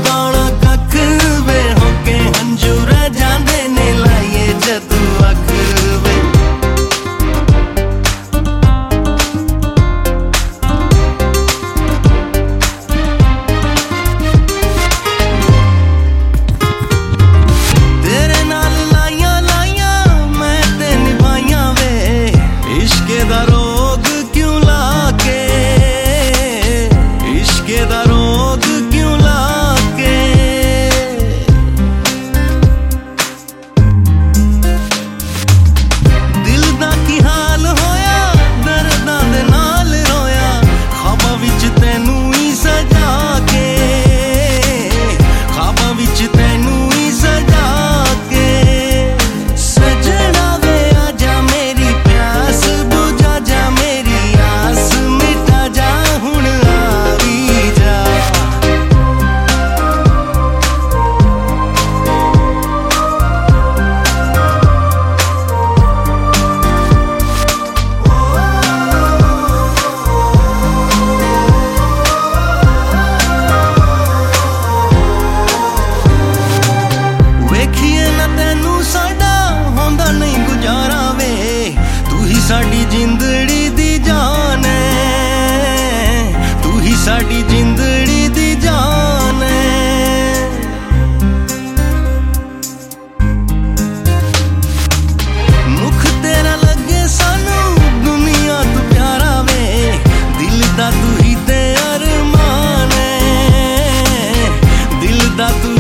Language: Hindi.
गौड़ा कख वे होके हंजू रह जांदे ने लाइए जदू अख वे। तेरे नाल लाइया लाइया मैं ते निभाइया वे इश्के दा रोग क्यों लाके, इश्के दा रोग क्यों लाके। दिल दा की हाल होया दर्दां दे नाल रोया ख्वाबां विच तैनू ही सजा के, ख्वाबां विच तैनू ही सजा के। सजना वे आजा मेरी प्यास बुझा जा मेरी आस मिटा जा हुण आवी जा। वेखिए ना तैनू साडा होंदा नहीं गुजारा वे तू ही साडी जिंदड़ी दी जान है, तू ही साडी जिंदड़ी दी जान है। मुख तेरा लगे सानू दुनिया तू प्यारा वे दिल दा तू ही ते अरमान है, दिल दा तू